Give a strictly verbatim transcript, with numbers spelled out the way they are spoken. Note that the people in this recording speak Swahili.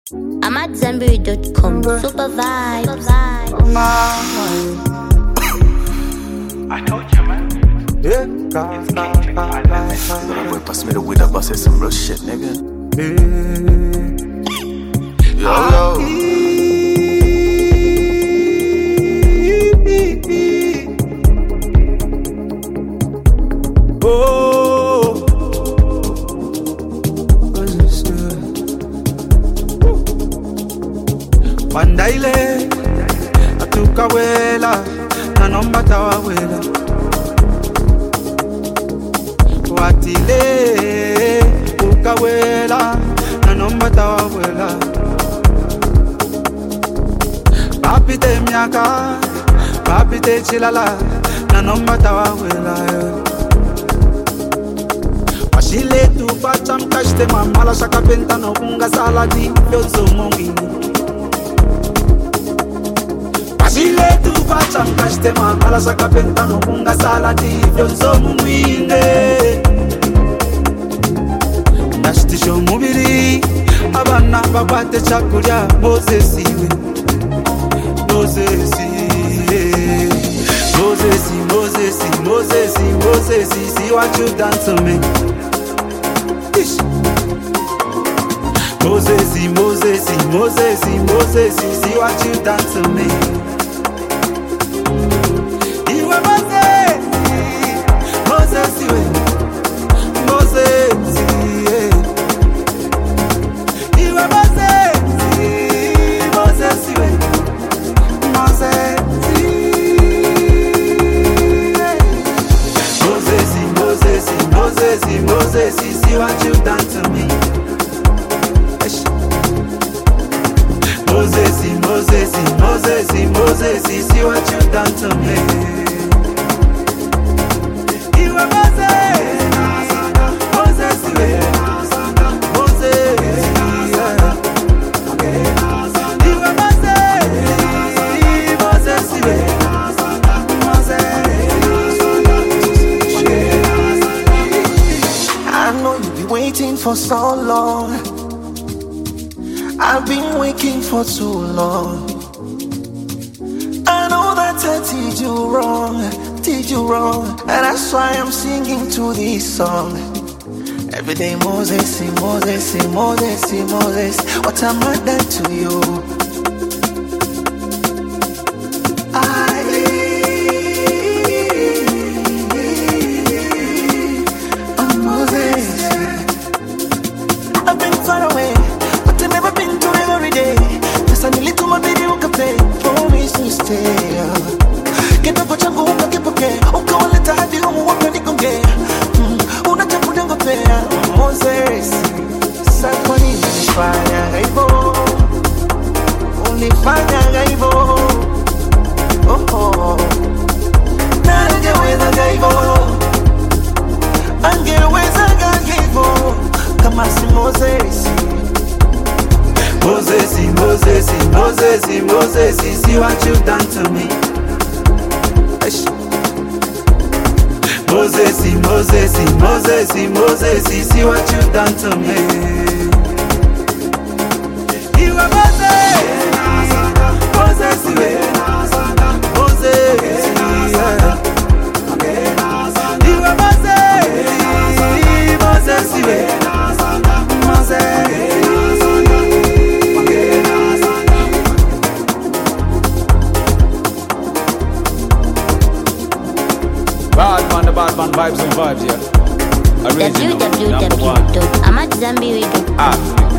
I'm at Zambiri dot com. Super vibes. I told you, man. Yeah, It's King Jack. That boy pass me the weed up, I said some real shit, nigga. Yo, yo. Oh, Pandaile atukawela na nomba tawawela watile ukawela na nomba tawawela papite miaka papite chilala na nomba tawawela Washile tu pacha mkashte mamala shaka penta no bunga saladi yozo mongi Washile tu pacha mkashte mamala shaka penta no bunga saladi yozo mungwinde Nashtisho mubiri abana babate chakurya Moses iwe Moses Moses, Moses, Moses, Moses, see what you done to me. Ish. Moses, Moses, Moses, Moses, see what you done to me. You were Moses, Moses, you were Moses, yeah. You were Moses, Moses, you were Moses. Moses, Moses, see what you done to me. Moses, Moses, Moses, Moses, see what you done to me. You are Moses, Moses, Moses, yeah. You are Moses, Moses, yeah. Waiting for so long, I've been waiting for too long. I know that I did you wrong, did you wrong, and that's why I'm singing to this song. Every day Moses, Moses, Moses, Moses, what am I done to you? Moses, Moses, see what you done to me. Moses, Moses, Moses, Moses, see what you done to me. You are Moses, Moses, Moses, yeah. You are Moses, Moses, Moses. Bad man, the bad man, vibes and vibes, yeah. Original, w w w number one. dot amat zambiri dot com Africa.